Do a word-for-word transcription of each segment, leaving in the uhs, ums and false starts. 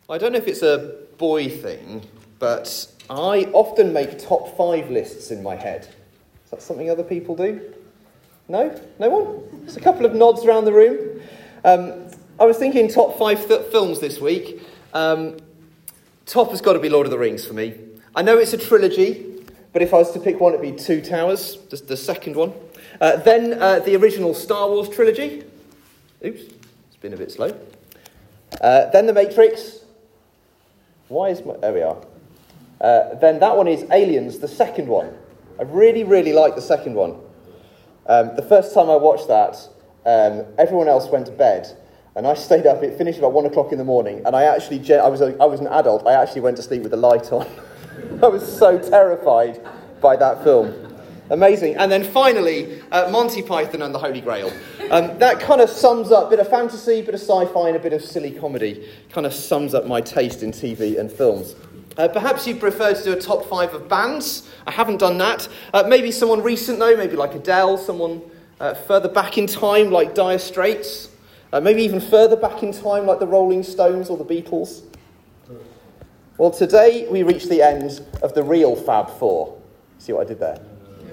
I don't know if it's a boy thing, but I often make top five lists in my head. Is that something other people do? No? No one? Just a couple of nods around the room. Um, I was thinking top five th- films this week. Um, top has got to be Lord of the Rings for me. I know it's a trilogy, but if I was to pick one, it'd be Two Towers, the, the second one. Uh, then uh, the original Star Wars trilogy. Oops, it's been a bit slow. Uh, then The Matrix. Why is my... There we are. Uh, then that one is Aliens, the second one. I really, really like the second one. Um, the first time I watched that, um, everyone else went to bed, and I stayed up. It finished about one o'clock in the morning, and I actually... I was a, I was an adult. I actually went to sleep with the light on. I was so terrified by that film. Amazing. And then finally, uh, Monty Python and the Holy Grail. Um, that kind of sums up a bit of fantasy, bit of sci-fi, and a bit of silly comedy. Kind of sums up my taste in T V and films. Uh, perhaps you prefer to do a top five of bands. I haven't done that. Uh, maybe someone recent, though, maybe like Adele. Someone uh, further back in time, like Dire Straits. Uh, maybe even further back in time, like the Rolling Stones or the Beatles. Well, today we reach the end of the real Fab Four. See what I did there?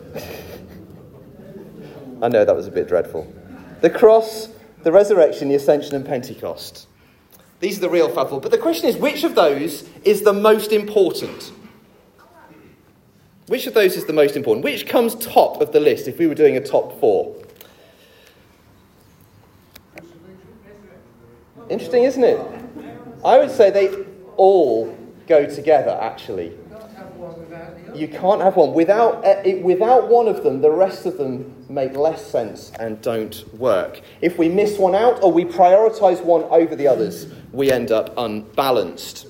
I know that was a bit dreadful. The cross, the resurrection, the ascension and Pentecost. These are the real Fab Four. But the question is, which of those is the most important? Which of those is the most important? Which comes top of the list if we were doing a top four? Interesting, isn't it? I would say they all go together, actually. You can't have one. Without uh, it, without one of them, the rest of them make less sense and don't work. If we miss one out or we prioritise one over the others, we end up unbalanced.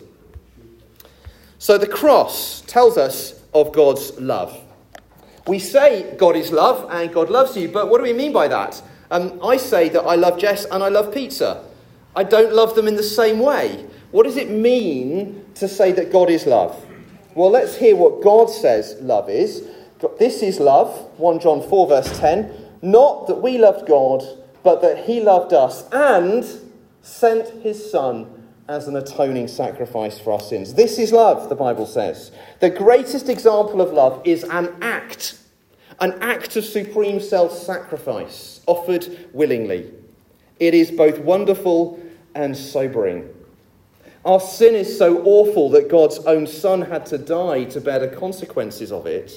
So the cross tells us of God's love. We say God is love and God loves you, but what do we mean by that? Um, I say that I love Jess and I love pizza. I don't love them in the same way. What does it mean to say that God is love? Well, let's hear what God says love is. This is love, First John four verse ten. Not that we loved God, but that he loved us and sent his Son as an atoning sacrifice for our sins. This is love, the Bible says. The greatest example of love is an act. An act of supreme self-sacrifice, offered willingly. It is both wonderful and sobering. Our sin is so awful that God's own Son had to die to bear the consequences of it.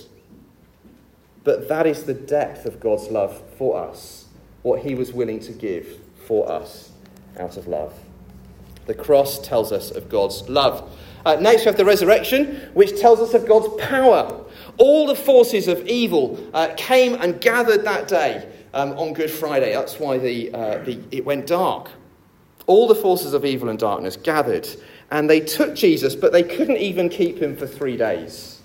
But that is the depth of God's love for us, what he was willing to give for us out of love. The cross tells us of God's love. Uh, next we have the resurrection, which tells us of God's power. All the forces of evil uh, came and gathered that day um, on Good Friday. That's why the, uh, the it went dark. All the forces of evil and darkness gathered, and they took Jesus, but they couldn't even keep him for three days.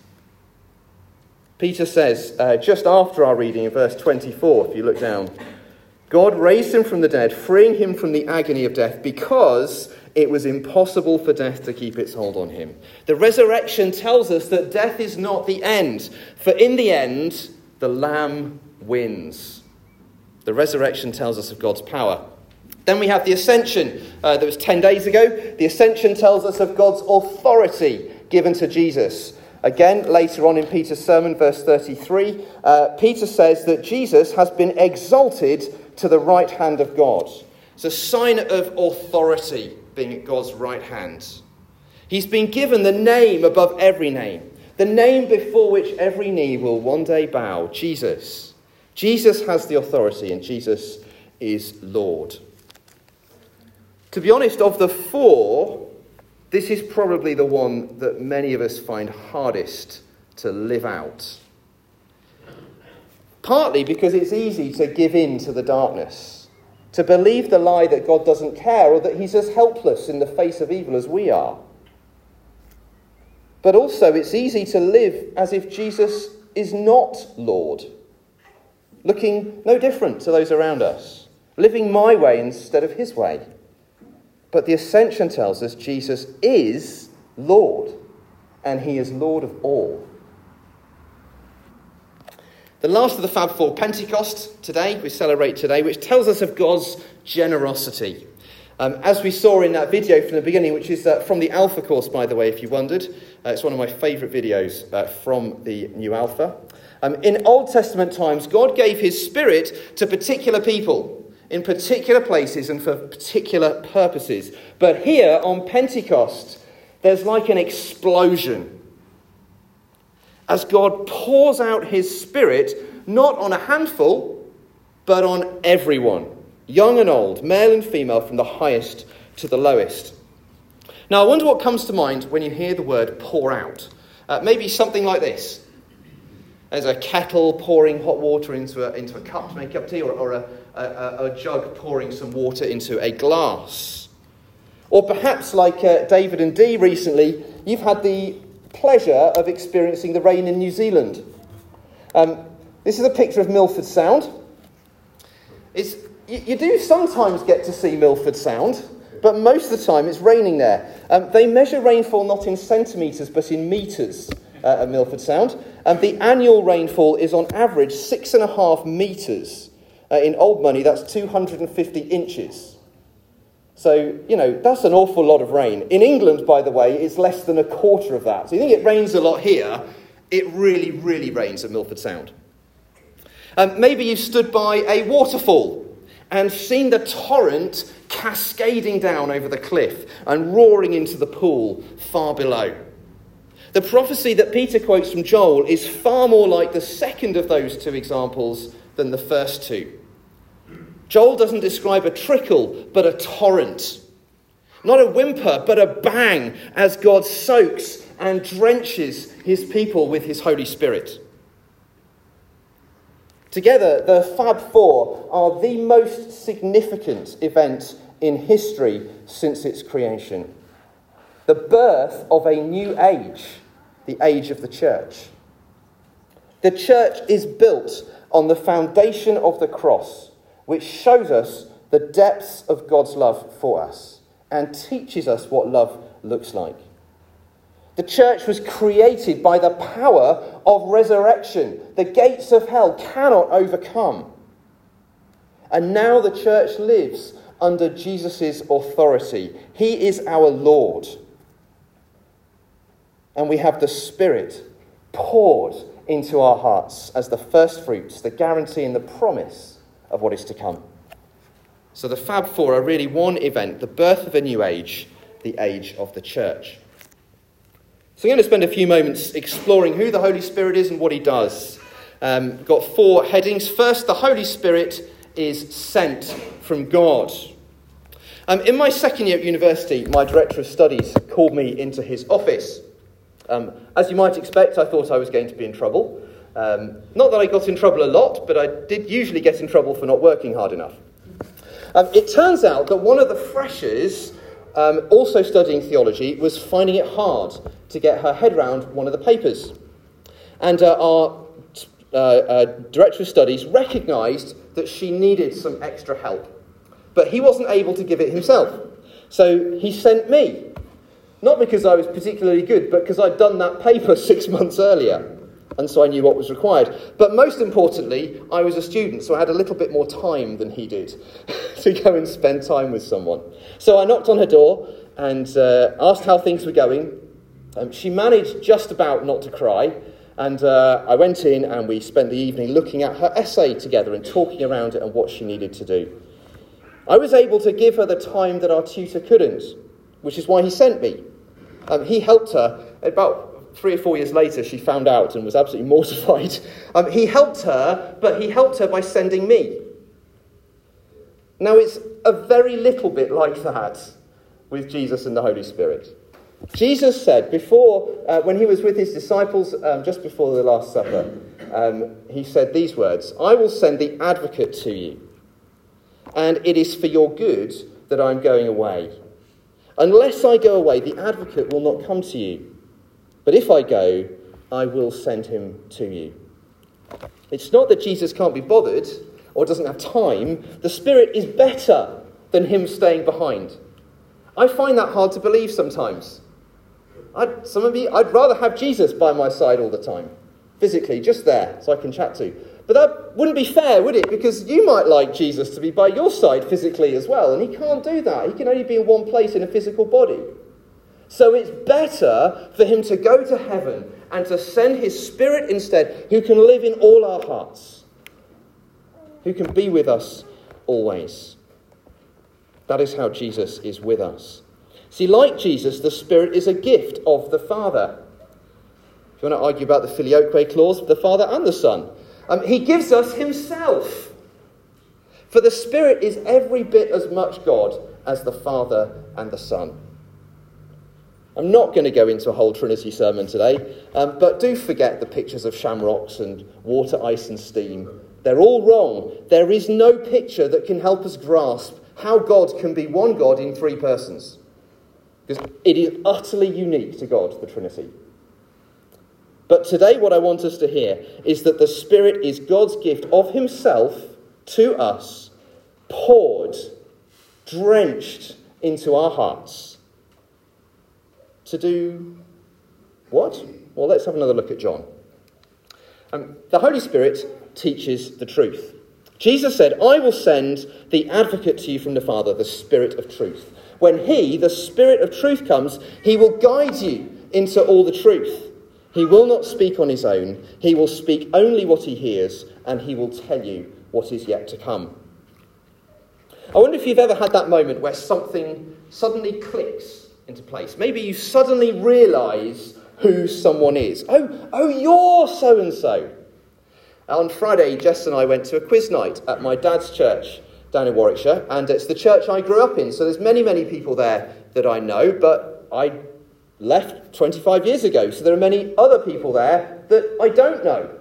Peter says, uh, just after our reading in verse twenty-four, if you look down, God raised him from the dead, freeing him from the agony of death, because it was impossible for death to keep its hold on him. The resurrection tells us that death is not the end, for in the end, the Lamb wins. The resurrection tells us of God's power. Then we have the ascension. Uh, that was ten days ago. The ascension tells us of God's authority given to Jesus. Again, later on in Peter's sermon, verse thirty-three, uh, Peter says that Jesus has been exalted to the right hand of God. It's a sign of authority, being at God's right hand. He's been given the name above every name, the name before which every knee will one day bow, Jesus. Jesus has the authority, and Jesus is Lord. To be honest, of the four, this is probably the one that many of us find hardest to live out. Partly because it's easy to give in to the darkness, to believe the lie that God doesn't care or that he's as helpless in the face of evil as we are. But also it's easy to live as if Jesus is not Lord, looking no different to those around us, living my way instead of his way. But the ascension tells us Jesus is Lord, and he is Lord of all. The last of the Fab Four, Pentecost, today, we celebrate today, which tells us of God's generosity. Um, as we saw in that video from the beginning, which is uh, from the Alpha course, by the way, if you wondered. Uh, it's one of my favourite videos uh, from the New Alpha. Um, in Old Testament times, God gave his Spirit to particular people in particular places and for particular purposes. But here on Pentecost, there's like an explosion as God pours out his Spirit, not on a handful, but on everyone, young and old, male and female, from the highest to the lowest. Now, I wonder what comes to mind when you hear the word pour out. Uh, maybe something like this. There's a kettle pouring hot water into a, into a cup to make a cup of tea, or, or a, a, a jug pouring some water into a glass. Or perhaps, like uh, David and Dee recently, you've had the pleasure of experiencing the rain in New Zealand. Um, this is a picture of Milford Sound. It's, you, you do sometimes get to see Milford Sound, but most of the time it's raining there. Um, they measure rainfall not in centimetres but in metres uh, at Milford Sound. And the annual rainfall is on average six and a half metres. Uh, in old money, that's two hundred fifty inches. So, you know, that's an awful lot of rain. In England, by the way, it's less than a quarter of that. So you think it rains a lot here, it really, really rains at Milford Sound. Um, maybe you've stood by a waterfall and seen the torrent cascading down over the cliff and roaring into the pool far below. The prophecy that Peter quotes from Joel is far more like the second of those two examples than the first two. Joel doesn't describe a trickle, but a torrent. Not a whimper, but a bang, as God soaks and drenches his people with his Holy Spirit. Together, the Fab Four are the most significant event in history since its creation. The birth of a new age, the age of the church. The church is built on the foundation of the cross, which shows us the depths of God's love for us and teaches us what love looks like. The church was created by the power of resurrection. The gates of hell cannot overcome. And now the church lives under Jesus' authority. He is our Lord. And we have the Spirit poured into our hearts as the first fruits, the guarantee and the promise of what is to come. So the Fab Four are really one event, the birth of a new age, the age of the church. So I'm going to spend a few moments exploring who the Holy Spirit is and what he does. Um, got four headings. First, the Holy Spirit is sent from God. Um, in my second year at university, my director of studies called me into his office. Um, as you might expect, I thought I was going to be in trouble. Um, not that I got in trouble a lot, but I did usually get in trouble for not working hard enough. Um, it turns out that one of the freshers, um, also studying theology, was finding it hard to get her head around one of the papers. And uh, our uh, uh, director of studies recognised that she needed some extra help. But he wasn't able to give it himself. So he sent me. Not because I was particularly good, but because I'd done that paper six months earlier. And so I knew what was required. But most importantly, I was a student, so I had a little bit more time than he did to go and spend time with someone. So I knocked on her door and uh, asked how things were going. Um, she managed just about not to cry. And uh, I went in and we spent the evening looking at her essay together and talking around it and what she needed to do. I was able to give her the time that our tutor couldn't, which is why he sent me. Um, he helped her about... Three or four years later, she found out and was absolutely mortified. Um, he helped her, but he helped her by sending me. Now, it's a very little bit like that with Jesus and the Holy Spirit. Jesus said before, uh, when he was with his disciples, um, just before the Last Supper, um, he said these words, "I will send the advocate to you, and it is for your good that I'm going away. Unless I go away, the advocate will not come to you. But if I go, I will send him to you." It's not that Jesus can't be bothered or doesn't have time. The Spirit is better than him staying behind. I find that hard to believe sometimes. I'd, some of me, I'd rather have Jesus by my side all the time, physically, just there, so I can chat to. But But that wouldn't be fair, would it? Because you might like Jesus to be by your side physically as well, and he can't do that. He can only be in one place in a physical body. So it's better for him to go to heaven and to send his Spirit instead, who can live in all our hearts, who can be with us always. That is how Jesus is with us. See, like Jesus, the Spirit is a gift of the Father. If you want to argue about the filioque clause, the Father and the Son. Um, he gives us himself. For the Spirit is every bit as much God as the Father and the Son. I'm not going to go into a whole Trinity sermon today, um, but do forget the pictures of shamrocks and water, ice and steam. They're all wrong. There is no picture that can help us grasp how God can be one God in three persons. Because it is utterly unique to God, the Trinity. But today what I want us to hear is that the Spirit is God's gift of himself to us, poured, drenched into our hearts. To do what? Well, let's have another look at John. Um, the Holy Spirit teaches the truth. Jesus said, I will send the advocate to you from the Father, the Spirit of truth. When he, the Spirit of truth, comes, he will guide you into all the truth. He will not speak on his own. He will speak only what he hears, and he will tell you what is yet to come. I wonder if you've ever had that moment where something suddenly clicks into place. Maybe you suddenly realise who someone is. Oh, oh, you're so-and-so. On Friday, Jess and I went to a quiz night at my dad's church down in Warwickshire, and it's the church I grew up in, so there's many, many people there that I know, but I left twenty-five years ago, so there are many other people there that I don't know.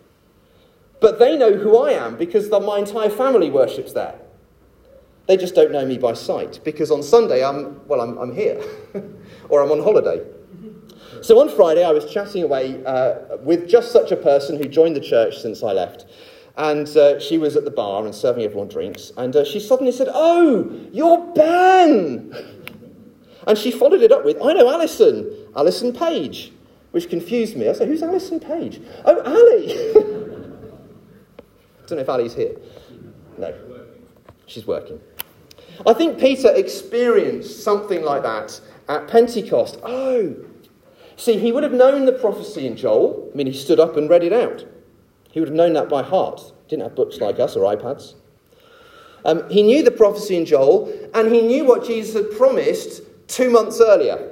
But they know who I am because the, my entire family worships there. They just don't know me by sight, because on Sunday, I'm well, I'm, I'm here, or I'm on holiday. So on Friday, I was chatting away uh, with just such a person who joined the church since I left. And uh, she was at the bar and serving everyone drinks. And uh, she suddenly said, oh, you're Ben! And she followed it up with, I know Alison, Alison Page, which confused me. I said, who's Alison Page? Oh, Ali! I don't know if Ali's here. No, she's working. I think Peter experienced something like that at Pentecost. Oh, see, he would have known the prophecy in Joel. I mean, he stood up and read it out. He would have known that by heart. Didn't have books like us or iPads. Um, he knew the prophecy in Joel, and he knew what Jesus had promised two months earlier.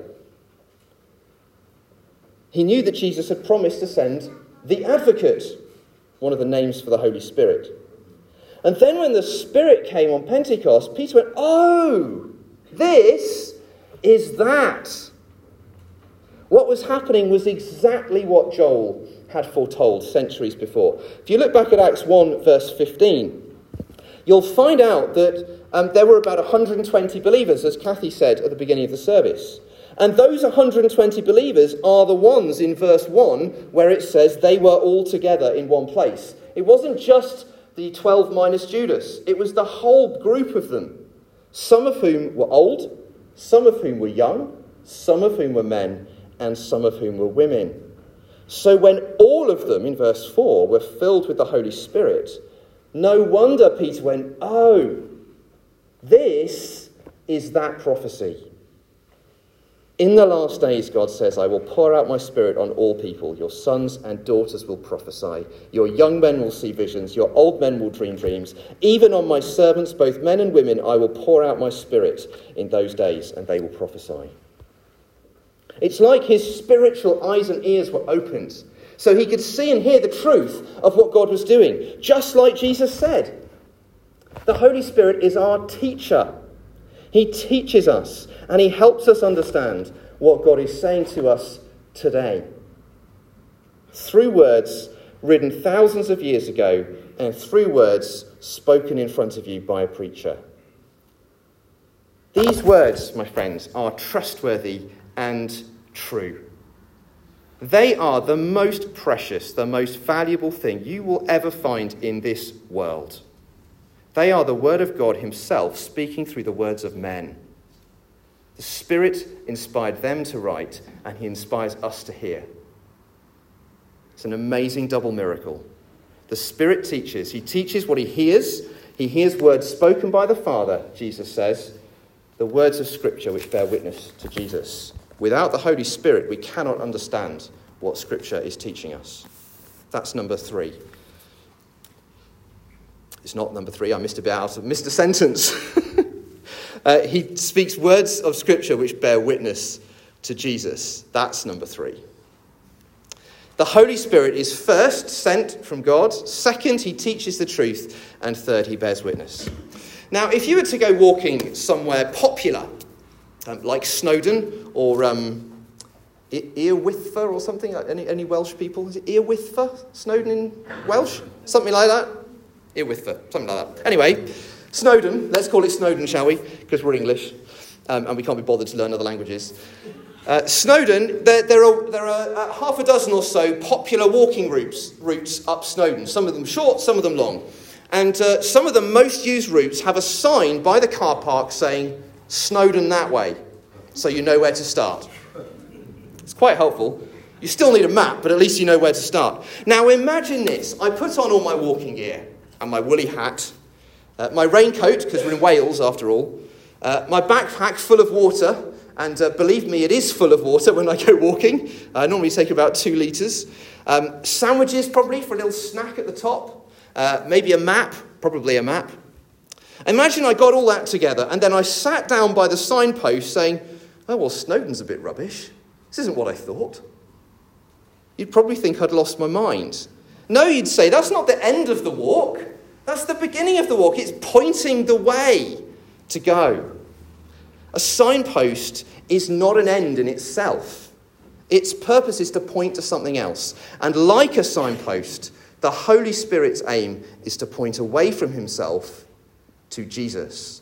He knew that Jesus had promised to send the advocate, one of the names for the Holy Spirit. And then when the Spirit came on Pentecost, Peter went, oh, this is that. What was happening was exactly what Joel had foretold centuries before. If you look back at Acts one, verse fifteen, you'll find out that um, there were about one hundred twenty believers, as Kathy said at the beginning of the service. And those one hundred twenty believers are the ones in verse one where it says they were all together in one place. It wasn't just the twelve minus Judas. It was the whole group of them, some of whom were old, some of whom were young, some of whom were men, and some of whom were women. So when all of them, in verse four, were filled with the Holy Spirit, no wonder Peter went, oh, this is that prophecy. In the last days, God says, I will pour out my Spirit on all people. Your sons and daughters will prophesy. Your young men will see visions. Your old men will dream dreams. Even on my servants, both men and women, I will pour out my Spirit in those days, and they will prophesy. It's like his spiritual eyes and ears were opened, so he could see and hear the truth of what God was doing, just like Jesus said. The Holy Spirit is our teacher. He teaches us, and he helps us understand what God is saying to us today. Through words written thousands of years ago, and through words spoken in front of you by a preacher. These words, my friends, are trustworthy and true. They are the most precious, the most valuable thing you will ever find in this world. They are the word of God himself speaking through the words of men. The Spirit inspired them to write, and he inspires us to hear. It's an amazing double miracle. The Spirit teaches. He teaches what he hears. He hears words spoken by the Father, Jesus says, the words of Scripture which bear witness to Jesus. Without the Holy Spirit, we cannot understand what Scripture is teaching us. That's number three. It's not number three. I missed a bit out. I missed a sentence. uh, he speaks words of Scripture which bear witness to Jesus. That's number three. The Holy Spirit is first sent from God. Second, he teaches the truth. And third, he bears witness. Now, if you were to go walking somewhere popular, um, like Snowdon or um, Earwithfa or something, any, any Welsh people? Is it Earwithfa? Snowdon in Welsh? Something like that? Earwithfa, something like that. Anyway, Snowdon, let's call it Snowdon, shall we? Because we're English um, and we can't be bothered to learn other languages. Uh, Snowdon, there, there are, there are uh, half a dozen or so popular walking routes, routes up Snowdon. Some of them short, some of them long. And uh, some of the most used routes have a sign by the car park saying, Snowdon that way, so you know where to start. It's quite helpful. You still need a map, but at least you know where to start. Now imagine this. I put on all my walking gear and my woolly hat, uh, my raincoat, because we're in Wales after all, uh, my backpack full of water. And uh, believe me, it is full of water when I go walking. I normally take about two litres. Um, sandwiches, probably, for a little snack at the top. Uh, maybe a map, probably a map. Imagine I got all that together, and then I sat down by the signpost saying, oh, well, Snowdon's a bit rubbish. This isn't what I thought. You'd probably think I'd lost my mind. No, you'd say, that's not the end of the walk. That's the beginning of the walk. It's pointing the way to go. A signpost is not an end in itself. Its purpose is to point to something else. And like a signpost, the Holy Spirit's aim is to point away from himself to Jesus.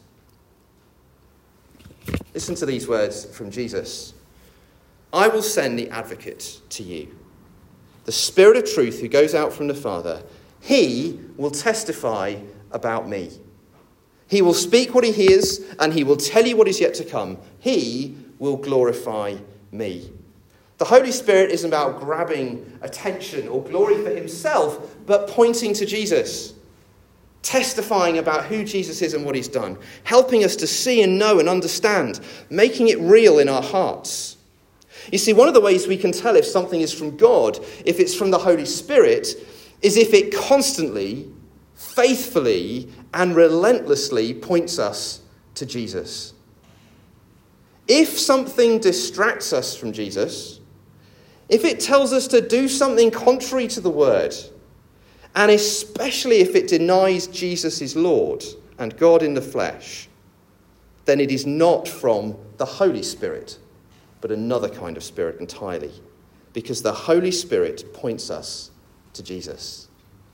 Listen to these words from Jesus. I will send the advocate to you, the Spirit of truth who goes out from the Father. He will testify about me. He will speak what he hears, and he will tell you what is yet to come. He will glorify me. The Holy Spirit isn't about grabbing attention or glory for himself, but pointing to Jesus, testifying about who Jesus is and what he's done, helping us to see and know and understand, making it real in our hearts. You see, one of the ways we can tell if something is from God, if it's from the Holy Spirit, is if it constantly, faithfully, and relentlessly points us to Jesus. If something distracts us from Jesus, if it tells us to do something contrary to the word, and especially if it denies Jesus is Lord and God in the flesh, then it is not from the Holy Spirit, but another kind of spirit entirely, because the Holy Spirit points us to Jesus.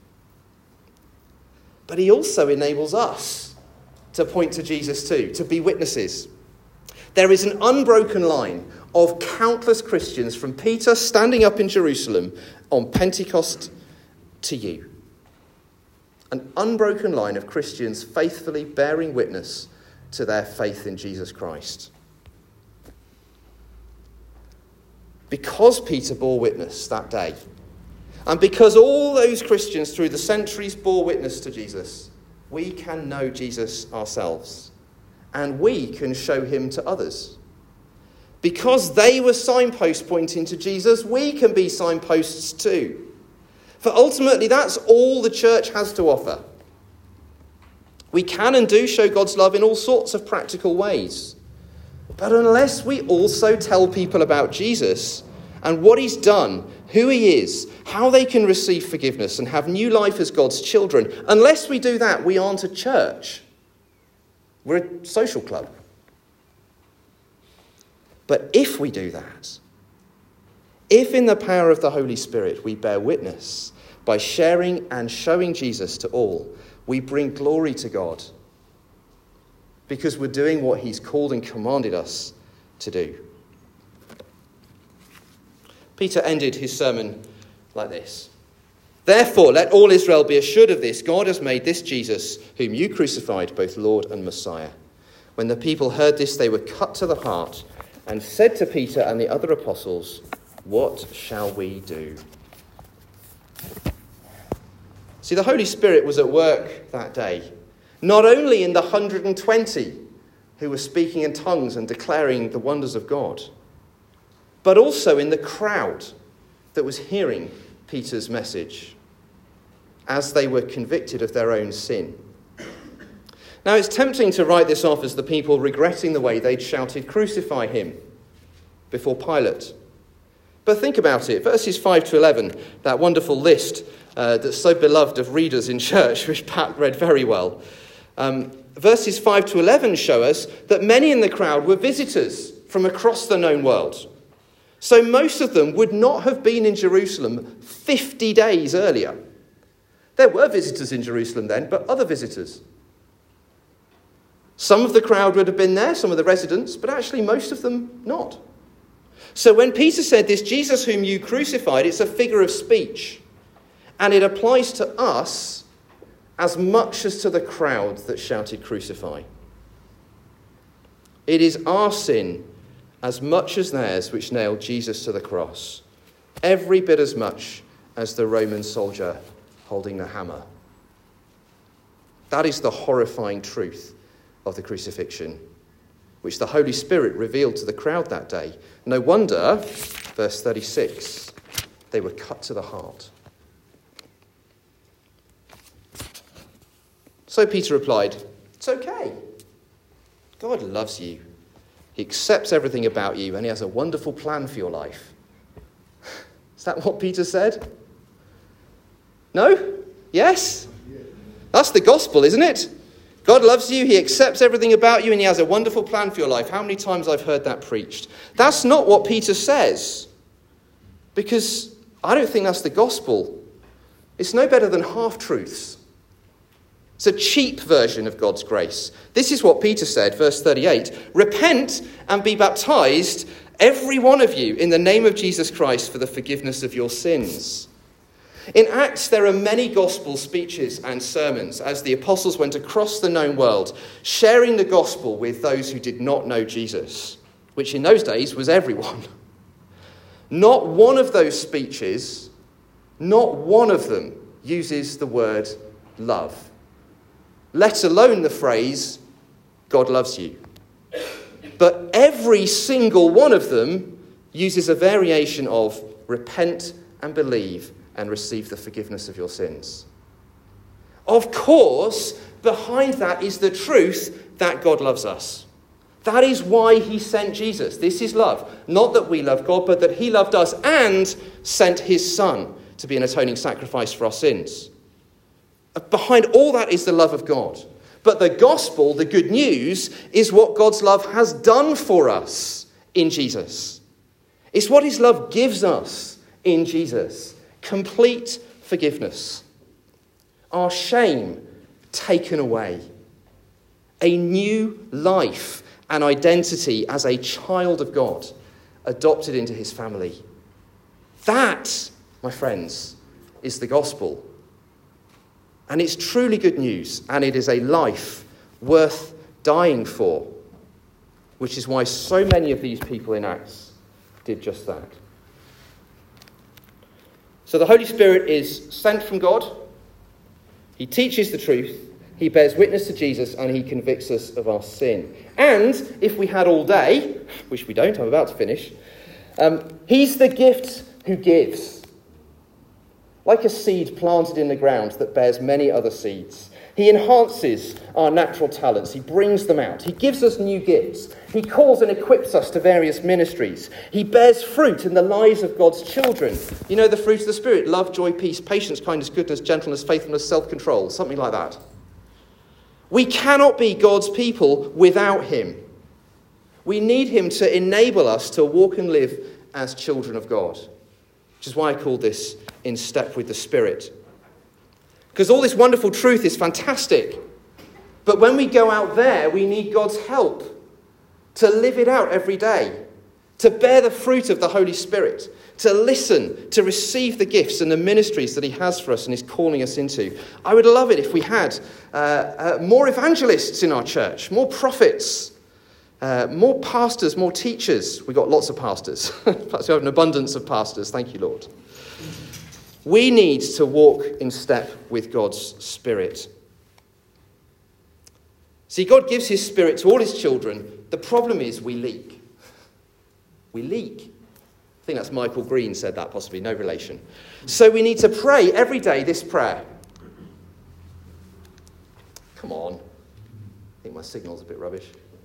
But he also enables us to point to Jesus too, to be witnesses. There is an unbroken line of countless Christians from Peter standing up in Jerusalem on Pentecost to you. An unbroken line of Christians faithfully bearing witness to their faith in Jesus Christ. Because Peter bore witness that day, and because all those Christians through the centuries bore witness to Jesus, we can know Jesus ourselves, and we can show him to others. Because they were signposts pointing to Jesus, we can be signposts too. For ultimately, that's all the church has to offer. We can and do show God's love in all sorts of practical ways. But unless we also tell people about Jesus and what he's done, who he is, how they can receive forgiveness and have new life as God's children, unless we do that, we aren't a church. We're a social club. But if we do that, if in the power of the Holy Spirit we bear witness by sharing and showing Jesus to all, we bring glory to God because we're doing what he's called and commanded us to do. Peter ended his sermon like this. Therefore, let all Israel be assured of this. God has made this Jesus, whom you crucified, both Lord and Messiah. When the people heard this, they were cut to the heart and said to Peter and the other apostles, what shall we do? See, the Holy Spirit was at work that day, not only in the one hundred twenty who were speaking in tongues and declaring the wonders of God, but also in the crowd that was hearing Peter's message as they were convicted of their own sin. Now, it's tempting to write this off as the people regretting the way they'd shouted, "Crucify him," before Pilate. But think about it. Verses five to eleven, that wonderful list uh, that's so beloved of readers in church, which Pat read very well. Um, verses five to eleven show us that many in the crowd were visitors from across the known world. So most of them would not have been in Jerusalem fifty days earlier. There were visitors in Jerusalem then, but other visitors. Some of the crowd would have been there, some of the residents, but actually most of them not. So when Peter said this, "Jesus whom you crucified," it's a figure of speech. And it applies to us as much as to the crowd that shouted, "Crucify." It is our sin as much as theirs which nailed Jesus to the cross, every bit as much as the Roman soldier holding the hammer. That is the horrifying truth of the crucifixion, which the Holy Spirit revealed to the crowd that day. No wonder, verse thirty-six, they were cut to the heart. So Peter replied, "It's okay. God loves you. He accepts everything about you, and he has a wonderful plan for your life." Is that what Peter said? No? Yes? That's the gospel, isn't it? God loves you, he accepts everything about you, and he has a wonderful plan for your life. How many times I've heard that preached? That's not what Peter says, because I don't think that's the gospel. It's no better than half-truths. It's a cheap version of God's grace. This is what Peter said, verse thirty-eight. "Repent and be baptized, every one of you, in the name of Jesus Christ for the forgiveness of your sins." In Acts, there are many gospel speeches and sermons as the apostles went across the known world, sharing the gospel with those who did not know Jesus, which in those days was everyone. Not one of those speeches, not one of them uses the word love, let alone the phrase, "God loves you." But every single one of them uses a variation of repent and believe and receive the forgiveness of your sins. Of course, behind that is the truth that God loves us. That is why he sent Jesus. This is love. Not that we love God, but that he loved us and sent his son to be an atoning sacrifice for our sins. Behind all that is the love of God. But the gospel, the good news, is what God's love has done for us in Jesus. It's what his love gives us in Jesus. Complete forgiveness. Our shame taken away. A new life and identity as a child of God, adopted into his family. That, my friends, is the gospel. And it's truly good news, and it is a life worth dying for, which is why so many of these people in Acts did just that. So the Holy Spirit is sent from God. He teaches the truth. He bears witness to Jesus, and he convicts us of our sin. And if we had all day, which we don't, I'm about to finish, um, he's the gift who gives. Like a seed planted in the ground that bears many other seeds. He enhances our natural talents. He brings them out. He gives us new gifts. He calls and equips us to various ministries. He bears fruit in the lives of God's children. You know, the fruit of the Spirit: love, joy, peace, patience, kindness, goodness, gentleness, faithfulness, self-control, something like that. We cannot be God's people without him. We need him to enable us to walk and live as children of God, which is why I call this In Step with the Spirit. Because all this wonderful truth is fantastic. But when we go out there, we need God's help to live it out every day, to bear the fruit of the Holy Spirit, to listen, to receive the gifts and the ministries that he has for us and is calling us into. I would love it if we had uh, uh, more evangelists in our church, more prophets, uh, more pastors, more teachers. We've got lots of pastors. Perhaps we have an abundance of pastors. Thank you, Lord. We need to walk in step with God's Spirit. See, God gives his Spirit to all his children. The problem is we leak. We leak. I think that's Michael Green said that, possibly, no relation. So we need to pray every day this prayer. Come on. I think my signal's a bit rubbish.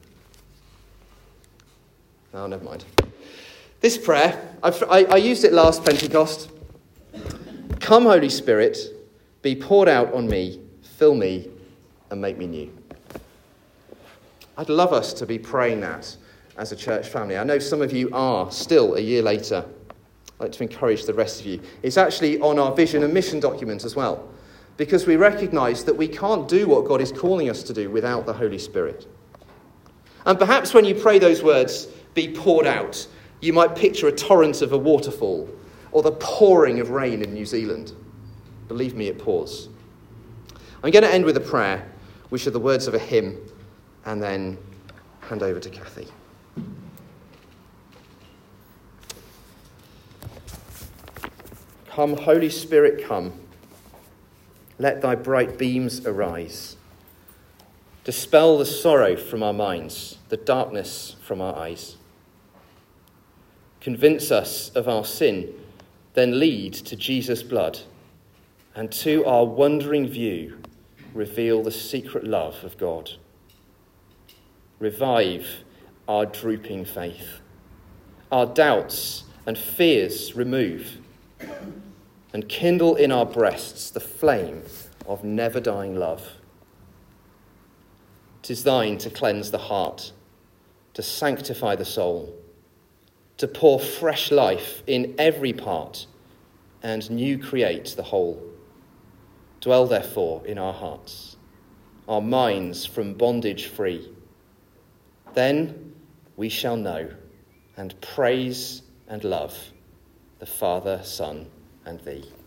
Oh, never mind. This prayer, I've, I, I used it last Pentecost. Come, Holy Spirit, be poured out on me, fill me, and make me new. I'd love us to be praying that as a church family. I know some of you are still a year later. I'd like to encourage the rest of you. It's actually on our vision and mission document as well, because we recognise that we can't do what God is calling us to do without the Holy Spirit. And perhaps when you pray those words, be poured out, you might picture a torrent of a waterfall or the pouring of rain in New Zealand. Believe me, it pours. I'm going to end with a prayer, which are the words of a hymn, and then hand over to Kathy. Come, Holy Spirit, come. Let thy bright beams arise. Dispel the sorrow from our minds, the darkness from our eyes. Convince us of our sin, then lead to Jesus' blood, and to our wondering view reveal the secret love of God. Revive our drooping faith. Our doubts and fears remove, and kindle in our breasts the flame of never-dying love. 'Tis thine to cleanse the heart, to sanctify the soul, to pour fresh life in every part, and new create the whole. Dwell therefore in our hearts, our minds from bondage free. Then we shall know and praise and love the Father, Son, and thee.